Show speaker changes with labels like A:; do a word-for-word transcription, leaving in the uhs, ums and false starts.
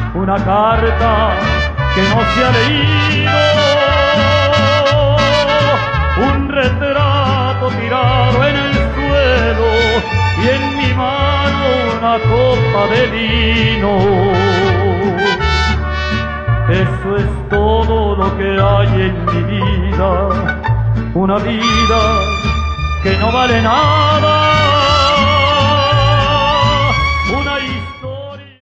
A: una carta que no se ha leído, un retrato tirado en el suelo y en mi mano una copa de vino. Eso es todo lo que hay en mi vida, una vida que no vale nada.